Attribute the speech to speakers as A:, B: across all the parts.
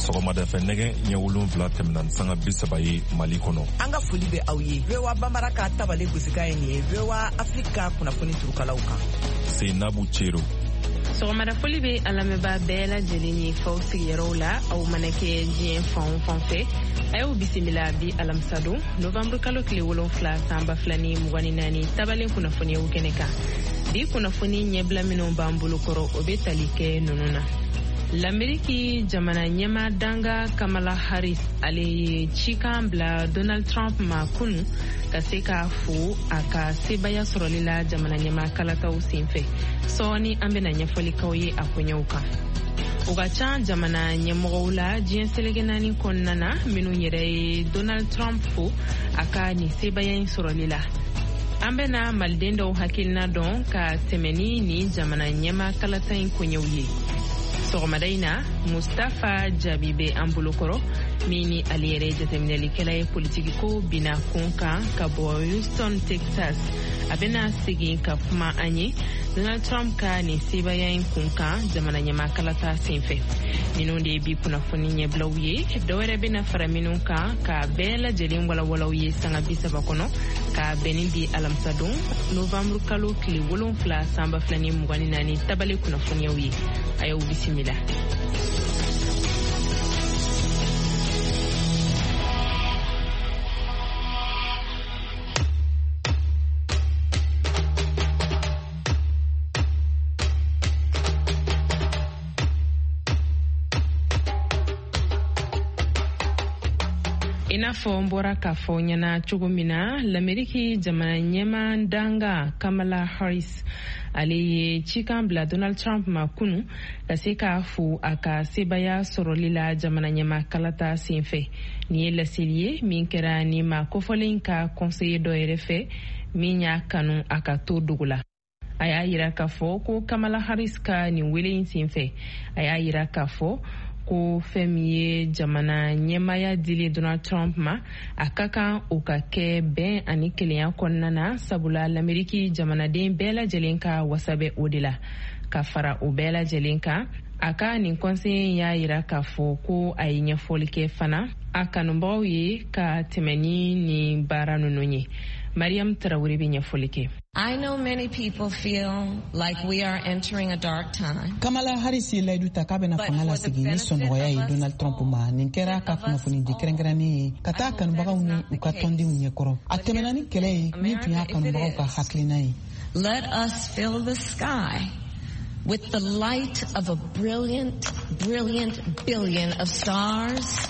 A: sɔgɔmada fɛ nɛgɛ ɲɛ 7 tɛmɛna sanga 30 Mali kɔnɔ.
B: An ka foli bɛ aw ye. VOA Bambara ka tabale gosika ye nin ye. VOA Afrika kunnafoni turukalaw kan.
A: Seinabu Cero.
C: Sɔgɔmada foli bɛ alamɛba bɛɛ lajɛlen ye faw sigiyɔrɔw la. Aw mana kɛ diɲɛ fan o fan fɛ. A y'u bisimila bi alamisa don Novembre kalo tile 7 san 2024 tabalen kunnafoniyaw kɛnɛ kan. Bi kunnafoni ɲɛbila minnu b'an bolo kɔrɔ o bɛ tali kɛ ninnu na. L'Amérique jamana ɲɛma danga Kamala Harris ale ye cikan bila Donald Trump ma kunu ka se k'a fo a ka sebaya sɔrɔli la jamana ɲɛma kalataw senfɛ. Sɔɔni an bɛna ɲɛfɔlikaw ye a koɲɛw kan. O ka ca jamana ɲɛmɔgɔw la diɲɛ selege 4 kɔnɔna na minnu yɛrɛ ye Donald Trump fo a ka nin sebaya in sɔrɔli la. An bɛna maliden dɔw hakilina dɔn ka tɛmɛ ni jamana ɲɛma kalata in koɲɛw ye. Sɔgɔmada in na Mustafa Jabi bɛ an bolokɔrɔ min ni ale yɛrɛ jateminɛlikɛla ye politiki ko bina kun kan ka bɔ Houston, Texas. A bɛna segin ka kuma an ye Donald Trump ka nin sebaya in kun kan jamana ɲɛma kalata senfɛ. Minnu de ye bi kunnafoni ɲɛbilaw ye dɔwɛrɛ bɛna fara minnu kan ka bɛɛ lajɛlen walawalaw ye sanga 30 kɔnɔ ka bɛn ni bi alamisa don Novembre kalo tile 7 san 2024 tabale kunnafoniyaw ye. A y'u bisimila. I n'a fɔ n bɔra k'a fɔ ɲɛna cogo min na l'Amérique jamana ɲɛma danga Kamala Harris ale ye cikan bila Donald Trump ma kunu ka se k'a fo a ka sebaya sɔrɔli la jamana ɲɛma kalata senfɛ. Nin ye laseli ye min kɛra ni ma kofɔlen ka conseiller dɔ yɛrɛ fɛ min y'a kanu a ka to dogo la. A y'a yira k'a fɔ ko Kamala Harris ka nin wele in senfɛ a y'a yira k'a fɔ ko fɛn min ye jamana ɲɛmaya dili Donald Trump ma a ka kan o ka kɛ bɛn ani kelenya kɔnɔna na sabula l'Amérique jamanaden bɛɛ lajɛlen ka wasabɛ o de la. Ka fara o bɛɛ lajɛlen kan a ka nin conseiller y'a yira k'a fɔ ko a ye ɲɛfɔli kɛ fana a kanubagaw ye ka tɛmɛ ni baara ninnu ye. Mariam Traoré bɛ ɲɛfɔli kɛ.
D: I know many people feel like we are entering a dark time.
E: Kamala Harris ye layidu ta k'a bɛna fanga lasigi ni sɔnɔgɔya ye Donald Trump ma. Nin kɛra ka kunnafoni di kɛrɛnkɛrɛnnen ye ka taa kanubagaw ni u ka tɔndenw ɲɛkɔrɔ. A tɛmɛna ni kɛlɛ ye min tun y'a kanubagaw ka hakilina ye.
D: Let us fill the sky with the light of a brilliant billion of stars.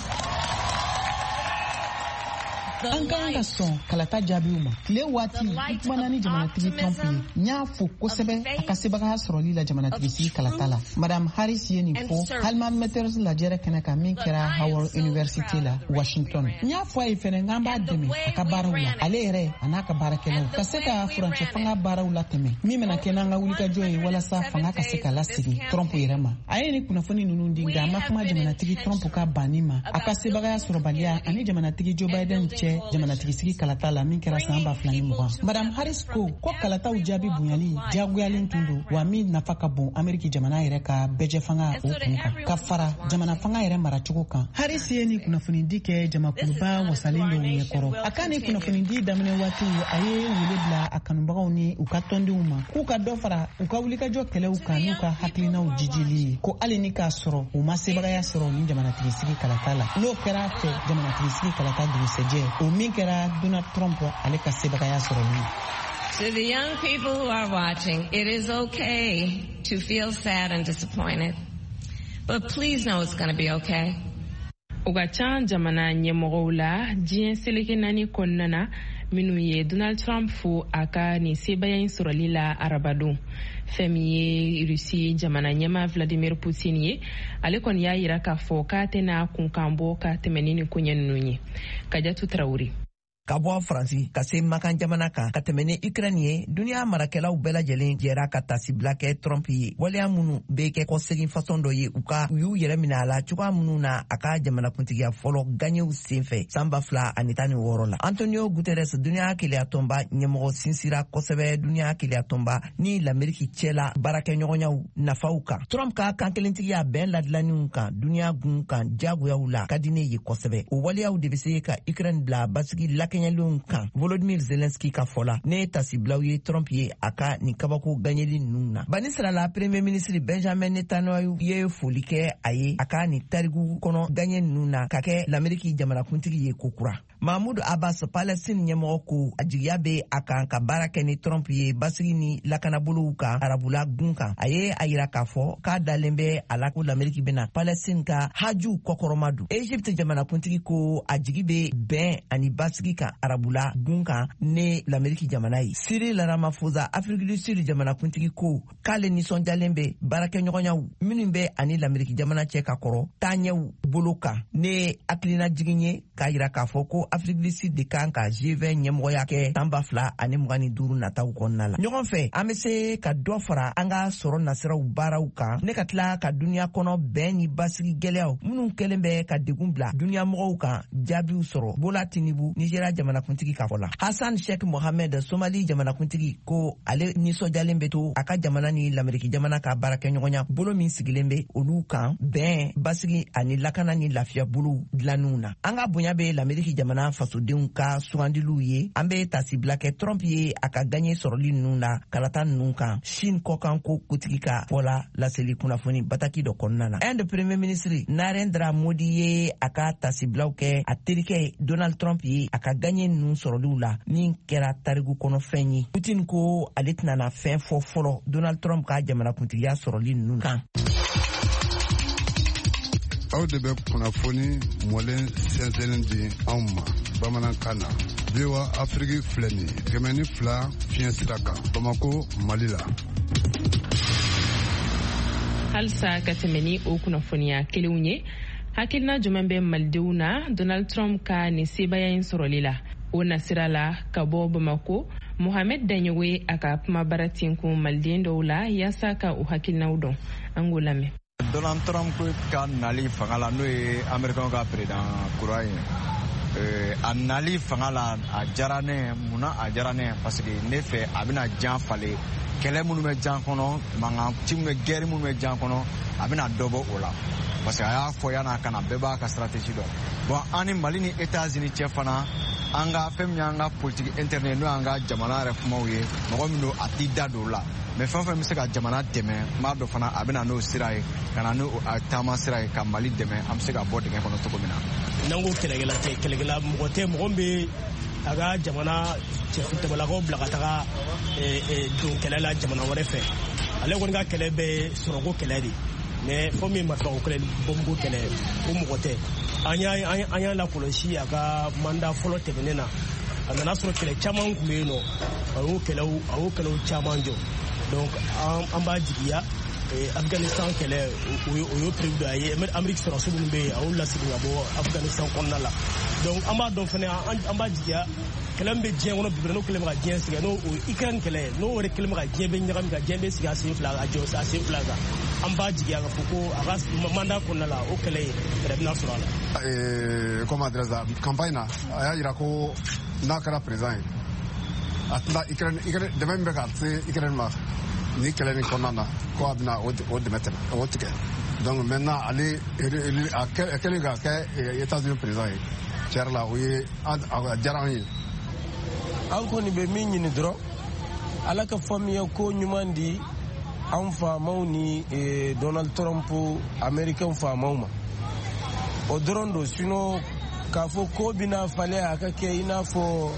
E: An ka sɔn kalata jaabiw ma. Tile waati kumana ni jamanatigi Trump ye. N y'a fo kosɛbɛ a ka sebagaya sɔrɔli la jamanatigi sigi kalata la. Madame Harris ye nin fɔ Halman Matters lajɛrɛ kɛnɛ kan min kɛra Howard University la Washington. N y'a fɔ a ye fɛnɛ k'an b'a dɛmɛ a ka baaraw la. Ale yɛrɛ a n'a ka baarakɛlaw ka se ka furancɛ fanga baaraw la tɛmɛ. Min bɛna kɛ n'an ka wulikajɔ ye walasa fanga ka se ka lasigi Trump yɛrɛ ma. A ye nin kunnafoni ninnu di nka a ma kuma jamanatigi Trump ka banni ma. A ka sebagaya sɔrɔbaliya ani jamanatigi Joe Biden cɛ jamanatigi sigi kalata la min kɛra san 2020. Madame Harris ko kalataw jaabi bonyali jagoyalen tun don wa min nafa ka bon Ameriki jamana yɛrɛ ka bɛjɛ fanga o kun kan ka fara jamana fanga yɛrɛ maracogo kan. Harris ye ni kunnafoni di kɛ jamakuluba wasalen dɔw ɲɛkɔrɔ. A ka ni kunnafoni di daminɛ waati a ye wele bila a kanubagaw ni u ka tɔndenw ma k'u ka dɔ fara u ka wulikajɔ kɛlɛw kan n'u ka hakilinaw jijili ye ko hali ni k'a sɔrɔ u ma sebagaya sɔrɔ ni jamanatigi sigi kalata la. N'o kɛra fɛ jamanatigi sigi kalata dugusɛjɛ o min kɛra Donald Trump ale ka sebagaya sɔrɔli.
D: To the young people who are watching, it is okay to feel sad and disappointed, but please know it's going to be okay.
C: O ka ca jamana ɲɛmɔgɔw la diɲɛ seleke 4 kɔnɔna na minnu ye Donald Trump fo a ka nin sebaya in sɔrɔli la arabadon. Fɛn min ye Rusi jamana ɲɛma Vladimir Putin ye ale kɔni y'a yira k'a fɔ k'a tɛna kunkan bɔ ka tɛmɛ ni koɲɛ ninnu ye. Kajatu Traoré.
B: ka bɔ Faransi ka se Makan jamana kan ka tɛmɛ ni Ukraine ye. Duniya marakɛlaw bɛɛ lajɛlen jɛra ka tasibila kɛ Trump ye. Waleya minnu bɛ kɛ kɔsegin fasɔn dɔ ye u y'u yɛrɛ minɛ a la cogoya minnu na a ka jamanakuntigiya fɔlɔ gaɲɛw senfɛ san 2016 la. Antonio Guterres duniya keleya tɔnba ɲɛmɔgɔ sinsira kosɛbɛ duniya keleya tɔnba ni l'Amérique cɛla baarakɛɲɔgɔnyaw nafaw kan. Trump ka kankelentigiya bɛn ladilaniw kan duniya gun kan jagoyaw la ka di ne ye kosɛbɛ. O waleyaw de bɛ se ka Ukraine bila basigi lakɛɲɛlenw kan. Volodymyr Zelensky ka fɔla ne tasibilaw ye Trump ye a ka nin kabako gaɲɛli ninnu na. Bani sirala Premier ministre Benjamin Netanyahu ye foli kɛ a ye a ka nin tariku kɔnɔ gaɲɛ ninnu na ka kɛ l'Amérique jamanakuntigi ye kokura. Mahmoud Abbas Palestine ɲɛmɔgɔ ko a jigiya bɛ a kan ka baara kɛ ni Trump ye basigi ni lakanabolow kan arabula gun kan. A ye a yira k'a fɔ k'a dalen bɛ a la ko l'Amérique bɛna Palestine ka hajuw kɔkɔrɔma don. Egypte jamanakuntigi ko a jigi bɛ bɛn ani basigi kan arabula gun kan ne l'Amérique jamana ye. Cyril Ramaphosa Afrique du Sud jamanakuntigi ko k'ale nisɔndiyalen bɛ baarakɛɲɔgɔnyaw minnu bɛ ani l'Amérique jamana cɛ ka kɔrɔ taaɲɛw bolo kan. Ne hakilina jigin ye k'a yira k'a fɔ ko Afrique du Sud de kan ka G20 ɲɛmɔgɔya kɛ san 2025 nataw kɔnɔna la. Ɲɔgɔn fɛ an bɛ se ka dɔ fara an ka sɔrɔ nasiraw baaraw kan ne ka tila ka duniya kɔnɔ bɛn ni basigi gɛlɛyaw minnu kɛlen bɛ ka degun bila duniya mɔgɔw kan jaabiw sɔrɔ. Bola Tinubu Nigeria jamanakuntigi ka fɔ la. Hassan Sheikh Mohammed Somali jamanakuntigi ko ale nisɔndiyalen bɛ to a ka jamana ni l'Amérique jamana ka baarakɛɲɔgɔnya bolo min sigilen bɛ olu kan bɛn basigi ani lakana ni lafiya bolo dilanniw na. An ka bonya bɛ l'Amérique jamana fasodenw ka sugandiliw ye. An bɛ tasibila kɛ Trump ye a ka gaɲɛ sɔrɔli ninnu na kalata ninnu kan. Chine kɔkan ko kutigi ka fɔla laseli kunnafoni bataki dɔ kɔnɔna na. Inde Premier ministre Narendra Modi ye a ka tasibilaw kɛ a terikɛ Donald Trump ye a ka gaɲɛ ninnu sɔrɔliw la min kɛra tariku kɔnɔ fɛn ye. Putin ko ale tɛna fɛn fɔ fɔlɔ Donald Trump ka jamanakuntigiya sɔrɔli ninnu kan.
F: Aw de bɛ kunnafoni mɔlen sɛnsɛnnen di anw ma bamanankan na. VOA Afrique filɛ nin ye 102 fiɲɛ sira kan Bamako Mali la.
C: Halisa ka tɛmɛ ni o kunnafoniya kelenw ye hakilina jumɛn bɛ malidenw na Donald Trump ka nin sebaya in sɔrɔli la. O nasira la ka bɔ Bamako Mohamed Danyewe a ka kuma baratin kun maliden dɔw la yaasa ka u hakilinaw dɔn. An k'o lamɛn.
G: Donald Trump ka nali fanga la n'o ye Américain ka président kura ye. A nali fanga la a diyara ne munna a diyara ne parce que ne fɛ a bɛna jan falen kɛlɛ minnu bɛ jan kɔnɔ mankan ci minnu bɛ guerre minnu bɛ jan kɔnɔ a bɛna dɔ bɔ o la parce que a y'a fɔ yan'a kana bɛɛ b'a ka stratégie dɔn. Bon an ni Mali ni États-Unis cɛ fana an ka fɛn min y'an ka politique interne n'o y'an ka jamana yɛrɛ kumaw ye mɔgɔ min don a t'i da don o la. Mais fɛn fɛn bɛ se ka jamana dɛmɛ n b'a dɔn fana a bɛna n'o sira ye ka na n'o taama sira ye ka Mali dɛmɛ an bɛ se ka bɔ dingɛ kɔnɔ cogo min na.
H: N'an ko kɛlɛkɛla tɛ kɛlɛkɛla mɔgɔ tɛ mɔgɔ bɛ a ka jamana tɛmɛlakaw bila ka taga don kɛlɛ la jamana wɛrɛ fɛ ale kɔni ka kɛlɛ bɛ sɔrɔko kɛlɛ de mais fɔ min ma fɔ o kɛlɛ bɔnko kɛlɛ o mɔgɔ tɛ an y'a lakɔlɔsi a ka mandat fɔlɔ tɛmɛnen na a nana sɔrɔ kɛlɛ caman tun bɛ yen nɔ a y'o kɛlɛw caman jɔ donc an b'a jigiya Afghanistan kɛlɛ o y'o prévu dɔ ye Amérique sɔrɔsi minnu bɛ yen a y'o lasigi ka bɔ Afghanistan kɔnɔna la donc an b'a dɔn fana an b'a jigiya kɛlɛ min bɛ diɲɛ kɔnɔ bi n'o kɛlen bɛ ka diɲɛ sigi n'o Ukraine kɛlɛ n'o yɛrɛ kɛlen bɛ ka diɲɛ bɛ ɲagami ka diɲɛ bɛ sigi a sen fila kan an b'a jigiya ka fɔ ko a ka mandat kɔnɔna la o kɛlɛ yɛrɛ bɛna sɔrɔ a la.
F: Comment dire ça campagne na a y'a yira ko n'a kɛra président ye a tɛna Ukraine dɛmɛ min bɛ ka se Ukraine ma ni kɛlɛ nin kɔnɔna na ko a bɛna o dɛmɛ tɛmɛ o tigɛ donc maintenant ale a kɛlen ka kɛ États-Unis président ye tiɲɛ yɛrɛ la o ye a diyara an ye.
I: An kɔni bɛ min ɲini dɔrɔn ala ka faamuya ko ɲuman di an faamaw ni Donald Trump Américain faamaw ma o dɔrɔn don sinon k'a fɔ ko bɛna falen a ka kɛ i n'a fɔ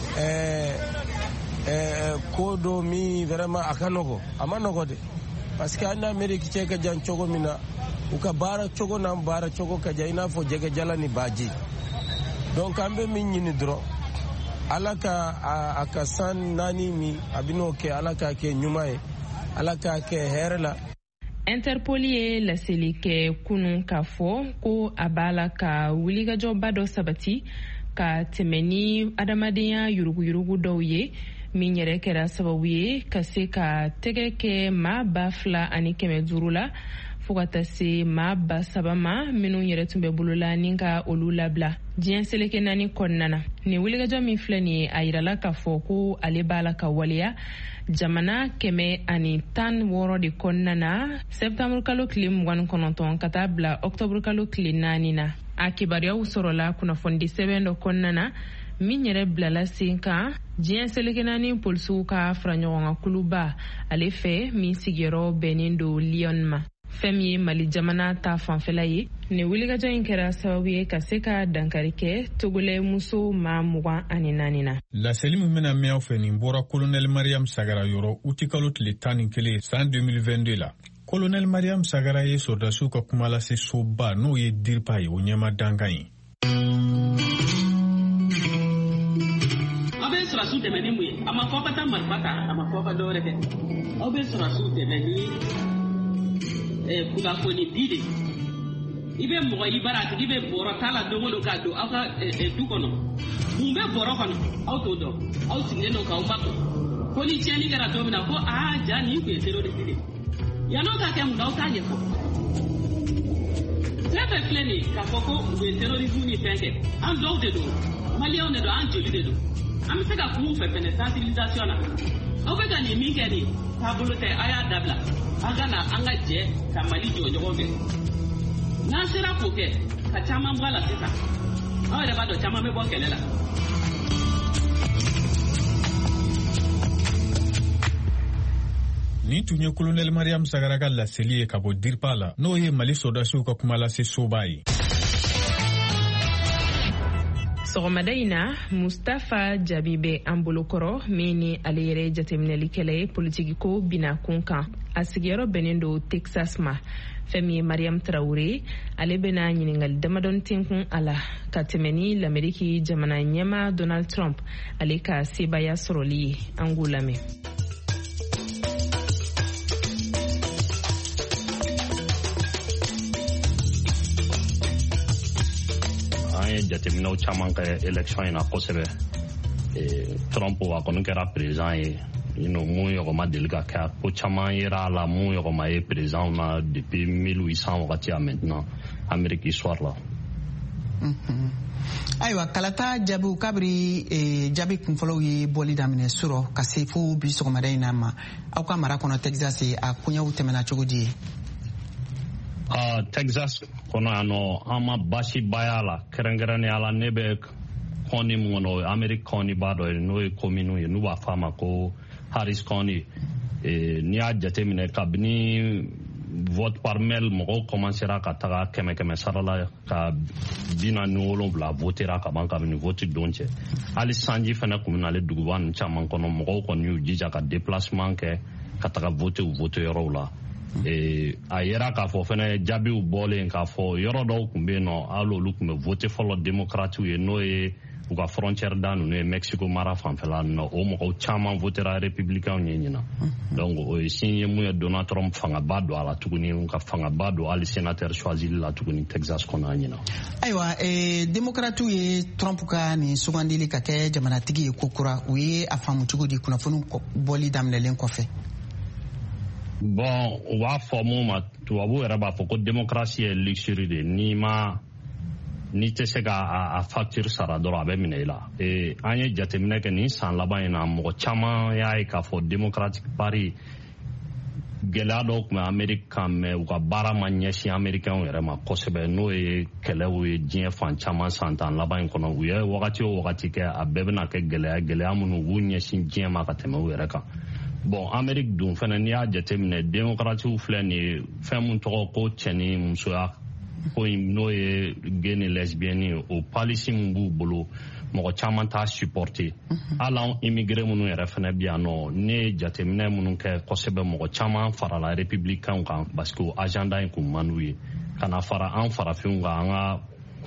I: ko dɔ min vraiment a ka nɔgɔ a ma nɔgɔ de parce que an ni Amérique cɛ ka jan cogo min na u ka baara cogo n'an baara cogo ka jan i n'a fɔ jɛgɛjala ni baji donc an bɛ min ɲini dɔrɔn ala ka a ka san naani min a bɛn'o kɛ ala k'a kɛ ɲuman ye ala k'a kɛ hɛrɛ la.
C: Interpol ye laseli kɛ kunun k'a fɔ ko a b'a la ka wulikajɔba dɔ sabati ka tɛmɛ ni adamadenya yuruguyurugu dɔw ye min yɛrɛ kɛra sababu ye ka se ka tɛgɛ kɛ maa 2,500 la fo ka taa se maa 3,000 ma minnu yɛrɛ tun bɛ bolola ni ka olu labila diɲɛ seleke 4 kɔnɔna na. Nin wulikajɔ min filɛ nin ye a yirala k'a fɔ ko ale b'a la ka waleya jamana 116 de kɔnɔna na sɛptamuru kalo tile 29 ka taa bila ɔktɔburu kalo tile 4 na. A kibaruyaw sɔrɔla kunnafoni sɛbɛn dɔ kɔnɔna na min yɛrɛ bilala sen kan diɲɛ seleke 4 polisiw ka faraɲɔgɔnkan kuluba ale fɛ min sigiyɔrɔ bɛnnen don Lyon ma. Fɛn min ye Mali jamana ta fanfɛla ye. Nin wulikajɔ in kɛra sababu ye ka se ka dankari kɛ togolɛ muso maa 24 na.
J: Laseli min bɛna mɛn aw fɛ nin bɔra Colonel Mariam Sagara yɔrɔ uti kalo tile 11 san 2022 la. Colonel Mariam Sagara ye sɔrdasiw ka kuma lase soba n'o ye DIRPA ye o ɲɛma dankan ye.
K: Aw bɛ sɔrɔsiw dɛmɛ ni mun ye? A ma fɔ ka taa marifa ta, a ma fɔ ka dɔ wɛrɛ kɛ. Aw bɛ sɔrɔsiw dɛmɛ ni kunnafoni di de. I bɛ mɔgɔ i bara a tigi bɛ bɔrɔ t'a la don o don k'a don aw ka du kɔnɔ. Mun bɛ bɔrɔ kɔnɔ aw t'o dɔn. Aw sigilen don k'aw makun. Ko ni tiɲɛni kɛra don min na ko ja nin tun ye terroriste de. Yan'o ka kɛ mun aw t'a ɲɛfɔ. Fɛn fɛn filɛ nin ye k'a fɔ ko u ye terrorisme ni fɛn kɛ an dɔw de don maliyɛnw de don an joli de don. An bɛ se ka kuma u fɛ fɛnɛ sensibilisation na. Aw bɛ ka nin min kɛ nin taabolo tɛ a y'a dabila. An ka na an ka jɛ ka Mali jɔ ɲɔgɔn fɛ. N'an sera k'o kɛ ka caman bɔ a la sisan aw yɛrɛ b'a dɔn caman bɛ bɔ kɛlɛ la.
J: Nin tun ye Colonel Mariam Sagara ka laseli ye ka bɔ DIRPA la n'o ye Mali sɔrdasiw ka kuma lase soba ye.
C: Sɔgɔmada in na Mustafa Jabi bɛ an bolokɔrɔ min ni ale yɛrɛ jateminɛlikɛla ye politiki ko bina kun kan. A sigiyɔrɔ bɛnnen don Texas ma. Fɛn min ye Mariam Traoré ale bɛna ɲiningali damadɔni tenkun a la ka tɛmɛ ni l'Amérique jamana ɲɛma Donald Trump ale ka sebaya sɔrɔli ye. An k'o lamɛn.
L: jateminɛw caman kɛ election in na kosɛbɛ. Trump a kɔni kɛra président ye mun yɔgɔma deli ka kɛ ko caman yera a la mun yɔgɔma ye président na depuis 1800 wagati a maintenant Amérique histoire la.
E: Ayiwa kalata jaabiw kabiri jaabi kunfɔlɔw ye bɔli daminɛ sɔrɔ ka se fo bi sɔgɔmada in na ma aw ka mara kɔnɔ Texas a koɲɛw tɛmɛna cogo di ye?
L: Texas kɔnɔ yan nɔ an ma basi baya la kɛrɛnkɛrɛnnenya la ne bɛ kɔni mun kɔnɔ Amérique kɔni b'a dɔ ye n'o ye commune ye n'u b'a f'a ma ko Harris County. N'i y'a jateminɛ kabini vote par mail mɔgɔw commencera ka taga 100 sara la ka 47 votera ka ban kabini vote don cɛ. Hali sanji fɛnɛ kun bɛ nale duguba ninnu caman kɔnɔ mɔgɔw kɔni y'u jija ka déplacement kɛ ka taga vote yɔrɔw la. A yera k'a fɔ fɛnɛ jaabiw bɔlen k'a fɔ yɔrɔ dɔw kun bɛ yen nɔ hali olu kun bɛ vote fɔlɔ démocrates ye n'o ye u ka frontière da ninnu ye Mexico mara fanfɛla ninnu o mɔgɔw caman votera républicains ye ɲinan. Donc o ye signe ye mun ye Donald Trump fangaba don a la tuguni ka fangaba don hali sénateur choisi la tuguni Texas kɔnɔ a ɲinan.
E: Ayiwa démocrates ye Trump ka nin sugandili ka kɛ jamanatigi ye ko kura u ye a faamu cogo di kunnafoni bɔli daminɛlen kɔfɛ?
L: Bon u b'a fɔ mun ma tubabu yɛrɛ b'a fɔ ko démocratie ye luxury de n'i tɛ se ka a facture sara dɔrɔn a bɛ minɛ i la. An ye jateminɛ kɛ nin san laban in na mɔgɔ caman y'a ye k'a fɔ démocratique party gɛlɛya dɔw tun bɛ Amérique kan mɛ u ka baara ma ɲɛsin Américains yɛrɛ ma kosɛbɛ n'o ye kɛlɛw ye diɲɛ fan caman san tan laban in kɔnɔ u ye wagati o wagati kɛ a bɛɛ bɛna kɛ gɛlɛya minnu b'u ɲɛsin diɲɛ ma ka tɛmɛ u yɛrɛ kan. Bon Amérique dun fɛnɛ n'i y'a jateminɛ démocrates filɛ nin ye fɛn mun tɔgɔ ko cɛ ni musoya ko n'o ye gay ni lesbienne ye o policy mun b'u bolo mɔgɔ caman t'a supporter. Hali an immigré minnu yɛrɛ fɛnɛ bi yan nɔ ne ye jateminɛ minnu kɛ kosɛbɛ mɔgɔ caman farala républicains kan parce que o agenda in kun man d'u ye kana fara an farafinw kan an ka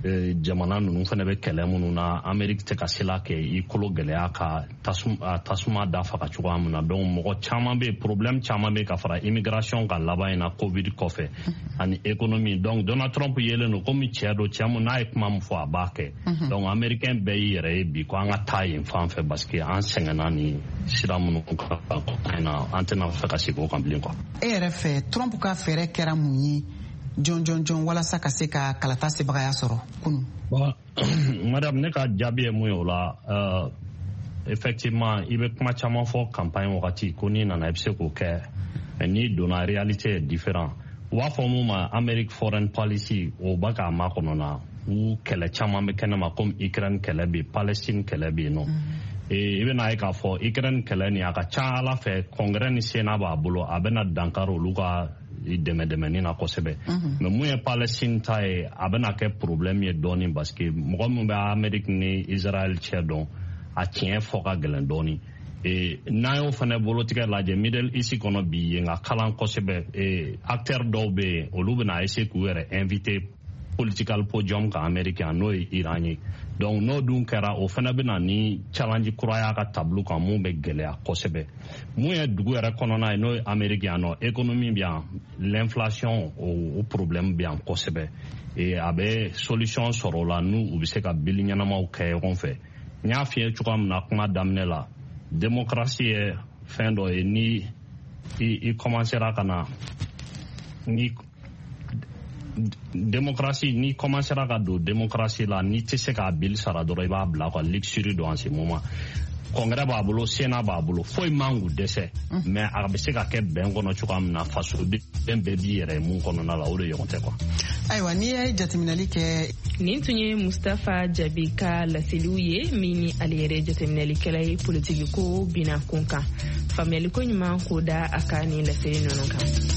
L: jamana ninnu fana bɛ kɛlɛ minnu na Ameriki tɛ ka sela kɛ i kolo gɛlɛya ka tasuma da faga cogoya min na donc mɔgɔ caman bɛ problème caman bɛ ka fara immigration ka laban in na covid kɔfɛ ani économie donc Donald Trump yelen don komi cɛ don cɛ mun n'a ye kuma min fɔ a b'a kɛ donc américain bɛɛ y'i yɛrɛ ye bi ko an ka taa yen fan fɛ parce que an sɛgɛnna ni sira minnu kan na an tɛna fɛ ka segin o kan bilen quoi.
E: E yɛrɛ fɛ Trump ka fɛɛrɛ kɛra mun ye jɔn walasa ka se ka kalata sebagaya sɔrɔ kunu?
L: Madame, ne ka jaabi ye mun ye o la effectivement i bɛ kuma caman fɔ campagne wagati ko n'i nana i bɛ se k'o kɛ mais n'i donna réalité est différent. U b'a fɔ mun ma American foreign policy o b'a k'a makɔnɔ na u kɛlɛ caman bɛ kɛnɛma comme Ukraine kɛlɛ bɛ yen Palestine kɛlɛ bɛ yen nɔ. I bɛna ye k'a fɔ Ukraine kɛlɛ nin a ka ca Ala fɛ Congrès ni Sénat b'a bolo a bɛna dankari olu ka dɛmɛdɛmɛni na kosɛbɛ mais mun ye Palestine ta ye a bɛna kɛ problème ye dɔɔni parce que mɔgɔ min bɛ Amérique ni Israël cɛ dɔn a tiɲɛ fɔ ka gɛlɛn dɔɔni n'an y'o fana bolotigɛ lajɛ Middle East kɔnɔ bi yen ka kalan kosɛbɛ acteurs dɔw bɛ yen olu bɛna essayer k'u yɛrɛ inviter political podium ka Amérique n'o ye Iran ye donc n'o dun kɛra o fana bɛna ni challenge kura y'a ka tableau kan mun bɛ gɛlɛya kosɛbɛ mun ye dugu yɛrɛ kɔnɔna ye n'o ye Amérique yan nɔ économie bɛ yan l'inflation o problème bɛ yan kosɛbɛ a bɛ solution sɔrɔ o la n'u bɛ se ka bili ɲɛnamaw kɛ ɲɔgɔn fɛ n y'a f'i ye cogoya min na kuma daminɛ la démocratie ye fɛn dɔ ye ni i commencera ka na ni démocratie ni commencera ka don démocratie la ni tɛ se k'a bili sara dɔrɔn i b'a bila ka luxury don en ce moment Congrès b'a bolo Sénat b'a bolo foyi man k'u dɛsɛ mais a bɛ se ka kɛ bɛn kɔnɔ cogoya min na fasoden bɛɛ b'i yɛrɛ mun kɔnɔna la o de ɲɔgɔn tɛ quoi.
E: Ayiwa n'i ye jateminɛli kɛ
C: nin tun ye Mustafa Jabi ka laseliw ye min ni ale yɛrɛ jateminɛlikɛla ye politiki ko bina kun kan faamuyali ko ɲuman k'o da a ka nin laseli ninnu kan.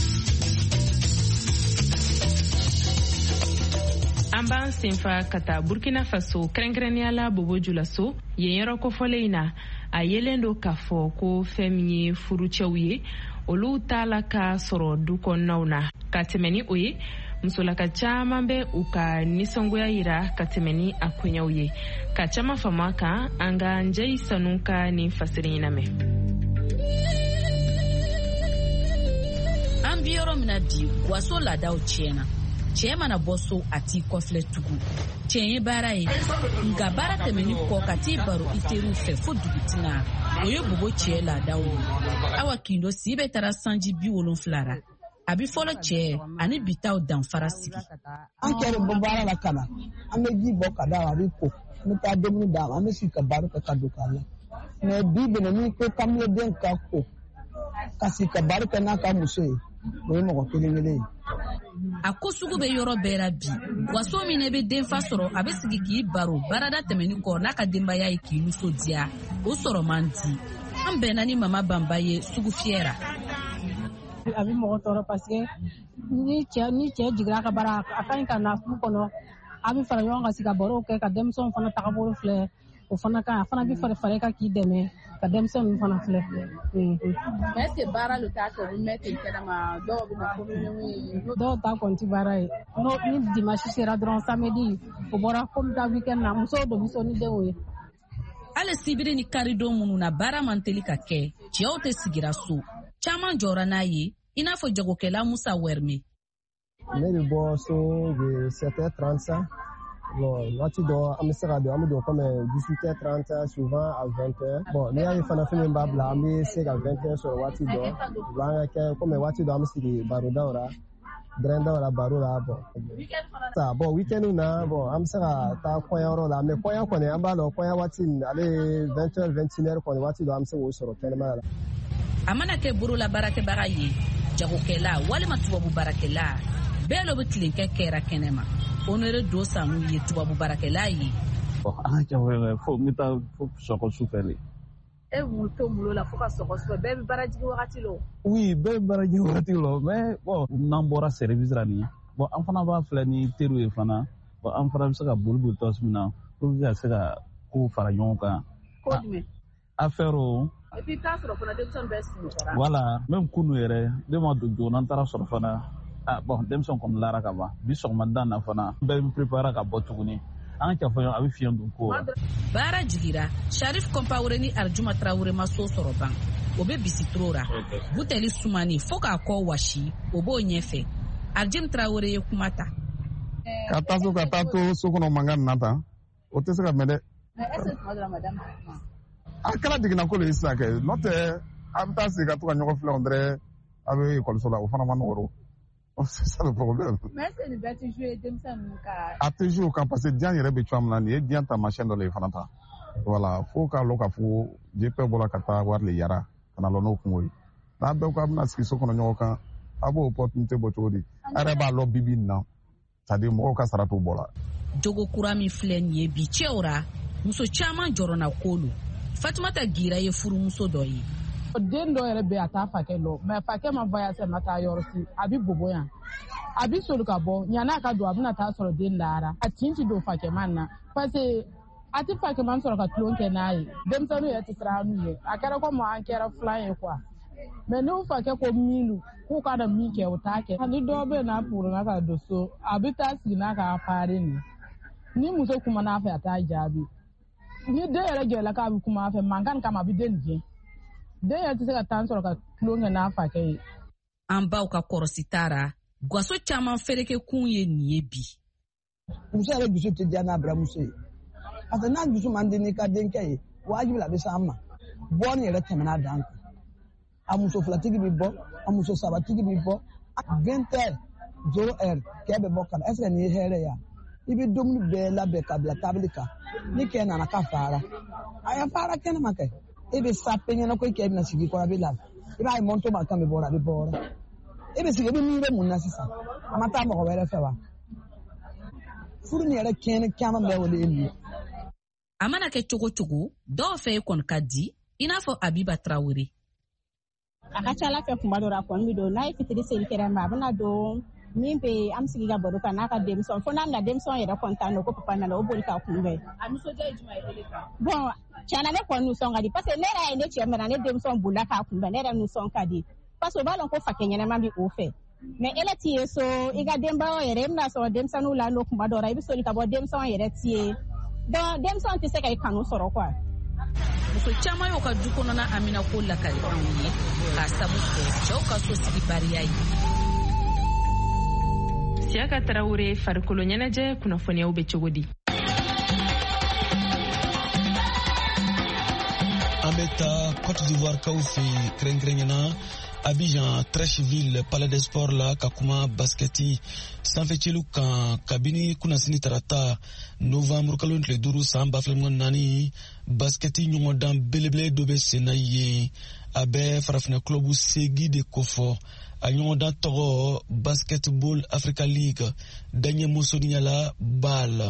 C: An b'an senfa ka taa Burkina Faso kɛrɛnkɛrɛnnenya la Bobo Julaso yen yɔrɔ kofɔlen in na a yelen do k'a fɔ ko fɛn min ye furucɛw ye olu t'a la ka sɔrɔ du kɔnɔnaw na ka tɛmɛ ni o ye musolaka caman bɛ u ka nisɔngoya yira ka tɛmɛ ni a koɲɛw ye ka caman fama kan an ka Njayi Sanu ka nin fasiri in lamɛn.
M: An bi yɔrɔ min na bi waso laadaw tiɲɛna cɛ mana bɔ so a t'i kɔfilɛ tugun cɛ ye baara ye nka baara tɛmɛni kɔ ka t'i baro i teriw fɛ fo dugutina o ye Bobo cɛ laadaw ye Awa Kindo si bɛ taara sanji 70 ra a bi fɔlɔ cɛ ani bitaw danfara sigi
N: an kɛra bɔ baara la kana an bɛ ji bɔ ka da a bɛ ko an bɛ taa dumuni d'a ma an bɛ sigi ka baro kɛ ka don k'a la mais bi bɛnɛ ni ko kamalen ka ko ka sigi ka baro kɛ n'a ka muso ye o ye mɔgɔ kelen ye
M: a ko sugu bɛ yɔrɔ bɛɛ la bi waso min bɛ denfa sɔrɔ a bɛ sigi k'i baro barada tɛmɛni kɔ n'a ka denbaya ye k'i nisɔndiya o sɔrɔ man di an bɛnna ni Mama Bamba ye sugu fiyɛra
O: a bɛ mɔgɔ tɔɔrɔ parce que ni cɛ jigira ka baara a ka ɲi ka na furu kɔnɔ a bɛ fara ɲɔgɔn kan sigi ka barow kɛ ka denmisɛnw fana tagabolo filɛ o fana kan a fana bɛ fara ka k'i dɛmɛ ka denmisɛnw fana filɛ
P: mais est-ce que baara le t'a sɔrɔ ni mɛtɛ kɛnɛma dɔw bɛ na communion
O: dɔw ta kɔnti baara ye ni dimanche sera dɔrɔn samedi o bɔra comme ta weekend na musow dɔ bɛ sɔn ni denw ye
M: hali sibiri ni karidon minnu na baara man teli ka kɛ cɛw tɛ sigira so caman jɔra n'a ye i n'a fɔ jagokɛla Musa Wɛrme
N: ne bɛ bɔ so de 7h30 bon waati dɔ an bɛ se ka don an bɛ don comme 18h30 souvent à 20h bon n'i y'a ye fana fɛn min b'a bila an bɛ se ka 20h sɔrɔ waati dɔ o b'an ka kɛ comme waati dɔ an bɛ sigi barodaw la dɛrɛndaw la baro la bon weekend na bon an bɛ se ka taa kɔɲɔyɔrɔ la mais kɔɲɔ kɔni an b'a dɔn kɔɲɔ waati ale 20h 21h kɔni waati dɔ an bɛ se k'o sɔrɔ kɛnɛmana la
M: a mana kɛ borola baarakɛbaga ye jagokɛla walima tubabu baarakɛla bɛɛ dɔ bɛ tilenkɛ kɛra kɛnɛma Honore Do Sanu ye tubabu baarakɛla ye
Q: an ka jago fo n bɛ taa fo sɔgɔ su fɛ de
P: e b'u to bolo la fo ka sɔgɔ su fɛ bɛɛ bɛ baarajigi wagati la
Q: oui bɛɛ bɛ baarajigi wagati la mais bon n'an bɔra service la nin bon an fana b'a filɛ ni teriw ye fana bon an fana bɛ se ka boli tɔsi min na pour que ka se ka ko fara ɲɔgɔn kan
P: ko jumɛn
Q: affaire o
P: et puis t'a sɔrɔ fana denmisɛnw bɛɛ sunɔgɔra
Q: voilà même kunu yɛrɛ ne ma don joona n taara sɔrɔ fana bon denmisɛnw kɔni lara ka ban bi sɔgɔmada na fana bɛɛ bɛ prepara ka bɔ tuguni an ka cɛfɔ a bɛ fiɲɛ don ko
M: baara jigira Sharif Compaoré ni Arjuma Traoré ma so sɔrɔ ban o bɛ bisi toro ra buteli sumani fo k'a kɔ wasi o b'o ɲɛfɛ Arjuma Traoré ye kuma ta
R: ka taa to so kɔnɔ mankan na tan o tɛ se ka mɛn dɛ a kɛra digina ko de ye sisan kɛ n'o tɛ a bɛ taa sigi ka to ka ɲɔgɔn filɛ dɔrɔn a bɛ ekɔliso la o fana ma nɔgɔ c'est ça le problème.
P: Mais c'est une bête jouer denmisɛnninw ka
R: a tɛ jouer kan parce que diɲɛ yɛrɛ bɛ cogoya min na nin ye diɲɛ taamasiyɛn dɔ de ye fana ta voilà fo k'a lɔn k'a fɔ JP bɔra ka taa wari le yara ka na lɔn n'o kungo ye n'a bɛɛ ko a bɛna sigi so kɔnɔ ɲɔgɔn kan a b'o opportunité bɔ cogo di a yɛrɛ b'a lɔn bibi nin na c'est à dire mɔgɔw ka sara t'o bɔ la.
M: jogo kura min filɛ nin ye bi cɛw ra muso caman jɔrɔna kolu Fatumata Gira ye furumuso dɔ ye.
O: Den dɔ yɛrɛ bɛ a t'a fakɛ lɔ mais fakɛ ma voyage ma taa yɔrɔ si a bɛ bobo yan a bɛ soli ka bɔ ɲan'a ka don a bɛna taa sɔrɔ den lara a tin ti don fakɛman na parce que a tɛ fakɛman sɔrɔ ka tulon kɛ n'a ye denmisɛnninw yɛrɛ tɛ siran n'u ye a kɛra komi an kɛra filan ye quoi mais n'u fakɛ ko min k'u ka na min kɛ o t'a kɛ ni dɔw bɛ n'a puruna ka don so a bɛ taa sigi n'a ka appareil ni muso kuma n'a fɛ a t'a jaabi ni den yɛrɛ gɛrɛla k'a bɛ kuma a fɛ mankan kama a bɛ den gɛn den yɛrɛ tɛ se ka taa sɔrɔ ka tulon kɛ n'a fakɛ ye.
M: An baw ka kɔrɔsi taara gaso caman fereke kun ye nin ye bi.
S: Muso yɛrɛ dusu tɛ diya n'a baramuso ye parce que n'a dusu man di n'i ka denkɛ ye wajibi la a bɛ s'an ma bɔ ni yɛrɛ tɛmɛna dan kan a muso filatigi bɛ bɔ a muso sabatigi bɛ bɔ 20h 0h kɛ bɛ bɔ kana est ce que nin ye hɛrɛ ye i bɛ dumuni bɛɛ labɛn ka bila tabili kan ni kɛ nana ka fara a ye fara kɛnɛma kɛ e bɛ sa peɲɛna ko i kɛ bɛna sigi kɔrɔ a bɛ lafi i b'a ye mɔntɔ ma kan bɛ bɔra a bɛ bɔra e bɛ sigi i bɛ miiri mun na sisan a ma taa mɔgɔ wɛrɛ fɛ wa furu ni yɛrɛ kɛnɛ caman bɛ wele e min.
M: A mana kɛ cogo cogo dɔw fɛ kɔni ka di i n'a fɔ Abiba Traoré.
T: A ka ca Ala fɛ kuma dɔ la kɔni bɛ don n'a ye fitiri seli kɛrɛ ma a bɛna don min bɛ an sigi ka baro kan n'a ka denmisɛnw fo n'a bɛna denmisɛnw yɛrɛ kɔntan ko papa nana o boli k'a kunbɛn.
P: A nisɔndiya ye jumɛn ye ele kan.
T: Bon tiɲɛna ne kɔni nisɔn ka di parce que ne yɛrɛ ye ne cɛ minɛ ne denmisɛnw bolila k'a kunbɛn ne yɛrɛ nisɔn ka di parce que o b'a dɔn ko fakɛ ɲɛnama bɛ o fɛ mais ele t'i ye so i ka denbayaw yɛrɛ i bɛna sɔrɔ denmisɛnninw la n'o kuma dɔ la i bɛ soli ka bɔ denmisɛnw yɛrɛ t'i ye donc denmisɛnw tɛ se ka i kanu sɔrɔ quoi.
M: Muso caman y'u ka du kɔnɔna Amina ko lakali anw ye k'a sabu kɛ cɛw ka so sigi bariya ye.
C: Siaka Traoré farikolo ɲɛnajɛ kunnafoniyaw bɛ cogo di?
U: An bɛ taa Côte d'Ivoire kaw fɛ kɛrɛnkɛrɛnyana Abidjan Trècheville Palais des Sports la ka kuma basketi sanfɛcilu kan kabini kunnasini tarata novembre kalo tile 5 san 2024 basketi ɲɔgɔndan belebele dɔ bɛ sen na yen a bɛ farafinna club segi de kofɔ a ɲɔgɔndan tɔgɔ Basketball Africa League daɲɛ musoniya BAL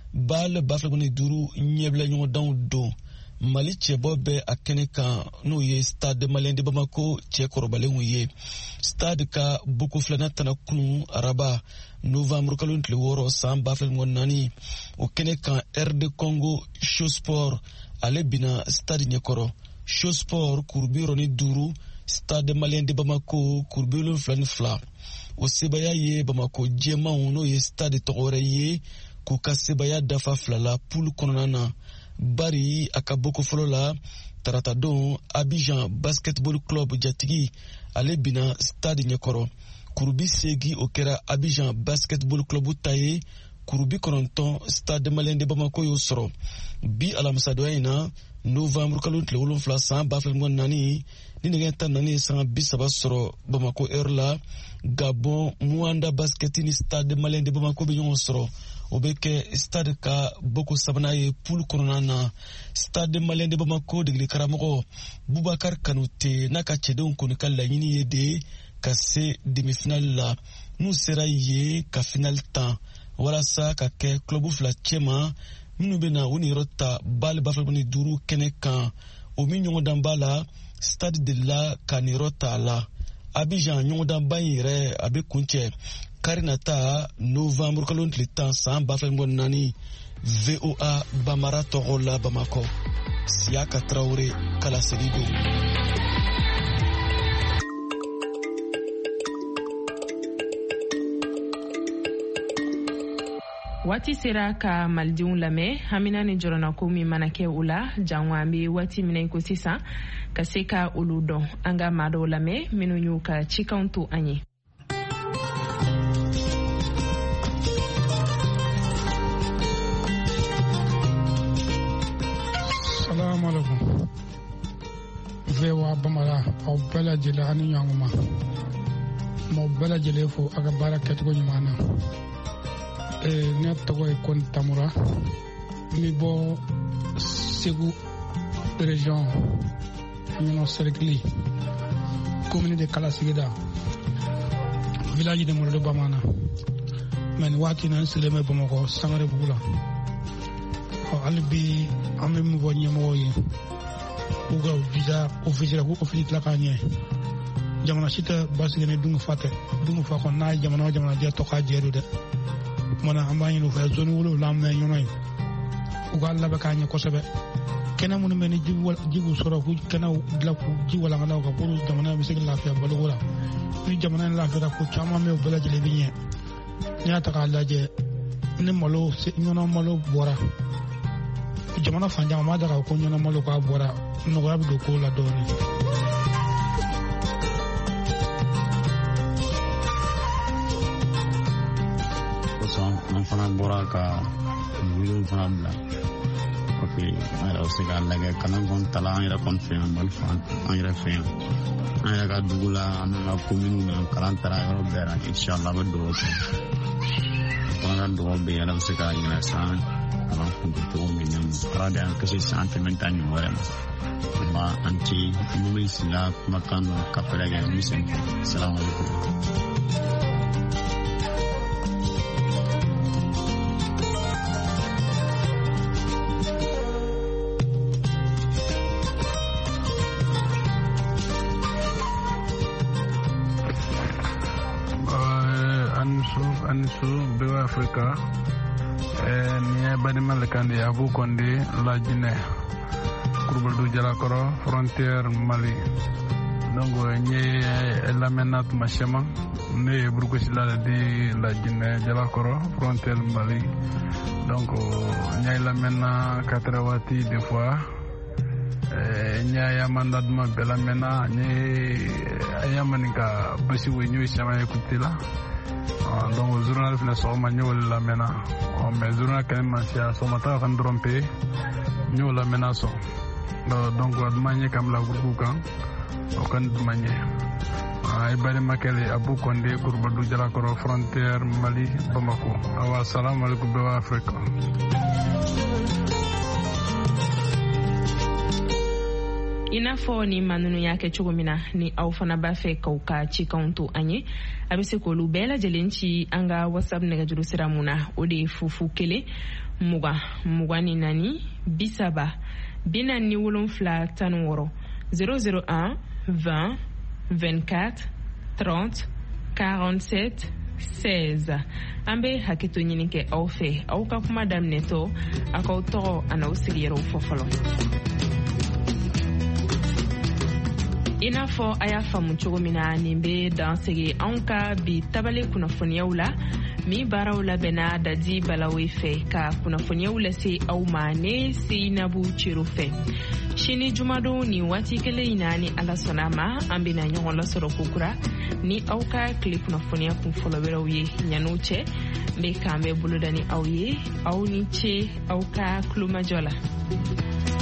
U: 2025 ɲɛbila ɲɔgɔndanw don Mali cɛbɔ bɛ a kɛnɛ kan n'o ye Stade Malien de Bamako cɛ kɔrɔbalenw ye stade ka boko filanan tana kunu araba novembre kalo tile 6 san 2024 o kɛnɛ kan RD Congo Showsport ale bina stade ɲɛkɔrɔ Showsport kurubi yɔrɔni 5 Stade Malien de Bamako kurubi 72 o sebaya ye Bamako jɛmanw n'o ye stade tɔgɔ wɛrɛ ye k'u ka sebaya dafa 2 la poule kɔnɔna na bari a ka boko fɔlɔ la tarata don Abidjan Basketball Club jatigi ale bina stade ɲɛkɔrɔ kurubi segi o kɛra Abidjan Basketball Club ta ye kurubi 9 Stade Malien de Bamako y'o sɔrɔ bi alamisadonya in na novembre kalo tile 7 san 2024 ni nɛgɛ 14 san 30 sɔrɔ Bamako heure la Gabon Muanda Basket ni Stade Malien de Bamako bɛ ɲɔgɔn sɔrɔ o bɛ kɛ stade ka boko sabanan ye poule kɔnɔna na Stade Malien de Bamako degeli karamɔgɔ Boubacar Kanouté n'a ka cɛdenw kɔni ka laɲini ye de ka se demi-finale la n'u sera ye ka finale tan walasa ka kɛ club 2 cɛman minnu bɛ na u ni yɔrɔ ta BAL 2025 kɛnɛ kan o min ɲɔgɔndan b'a la stade de la ka ni yɔrɔ ta a la Abidjan ɲɔgɔndanba in yɛrɛ a bɛ kuncɛ karinata novembre kalo tile 10 san 2024 VOA Bamara tɔgɔ la Bamako Siaka Traoré kalaseli don.
C: Wati sera ka maldiun lame hamina ni jorona ko mi manake ula janwambi wati mineko sisa kaseka uludo anga mado lame minunyuka chikantu anyi.
A: Assalamu alaikum. Vewa bamala au bela jele hani nyanguma. Mo bela jele fo aga baraka to nyumana. Ne togo kon tamura mi bo Segu région ñu cercle commune de Kalasigida village de Molodo Bamana men wati nan seleme Bamako Sangare Bugula albi amé mu bo ñemo yi uga visa officiel ko officiel la kanye jamana sita basigene dungu faté dungu fa ko na jamana je to ka jeru de mana ambañi no fa zone wolo lamne ñonoy uga alla ba kanye ko sebe kena mun meni jibu soro ku kena la ku ji wala ngana ko pour jamana mi sigil lafiya balu wala ni jamana lafiya ko chama me bala jele biñe ñata ka laje ni malo ñono malo bora jamana fanja ma daga ko ñono malo ko bora no ga bi do ko la doni
V: an fana bɔra ka wiliw fana bila ok an yɛrɛ bɛ se k'a lajɛ kalan kɔni tala an yɛrɛ kɔni fɛ yan Mali fan an yɛrɛ fɛ yan an yɛrɛ ka dugu la an ka kominiw na kalan taara yɔrɔ bɛɛ la inshallah an bɛ dugawu kɛ fana ka dugawu bɛ yɛrɛ bɛ se k'a ɲinɛ san kalan kuntu cogo min na ala de y'an kisi san tɛmɛ ta ɲɔgɔn wɛrɛ ma an ci minnu bɛ sigi la kumakan dɔ ka fɛɛrɛ kɛ misɛn salamu alaikum.
A: Anisu Bewa Africa ni bani malakandi Abu Konde la Guinée Kurbal Jalakoro frontière Mali donc ni lamenat machema ne Burkina di la Guinée Jalakoro frontière Mali donc ni lamena katrawati des fois ni ayamanda duma belamena ni ayamanika basi wenyu sama ekutila donc journal fina soma ñewol la mena mais journal quand même sia soma ta kan tromper ñewol la mena so donc wad magne kam la groupe kan o kan magne ay bari makele Abu Konde Kurbadu Jalakoro frontière Mali Bamako awa salam alaykum Bewa Africa.
C: Ina fo ni manunu yake cogo mina ni aw fana ba fɛ k'aw ka cikanw to an ye a bɛ se k'olu bɛɛ lajɛlen ci an ka whatsapp nɛgɛjuru sira mun na o de ye 00 20 24 16 001 20 24 30 47 16 an bɛ hakɛto ɲini kɛ aw fɛ aw ka kuma daminɛtɔ a k'aw tɔgɔ a n'aw sigiyɔrɔw fɔ fɔlɔ. Ina fɔ a y'a faamu cogo min na nin bɛ dansege anw ka bi tabale kunnafoniyaw la min baaraw labɛnna Dadi Balawe fɛ ka kunnafoniyaw lase aw ma ne Seinabu Cero fɛ sini jumadon ni waati kelen in na ni Ala sɔnna ma an bɛna ɲɔgɔn lasɔrɔ kokura ni aw ka tile kunnafoniya kun fɔlɔ wɛrɛw ye ɲan'o cɛ n bɛ k'an bɛ boloda ni aw ye aw ni ce aw ka kulomajɔ la.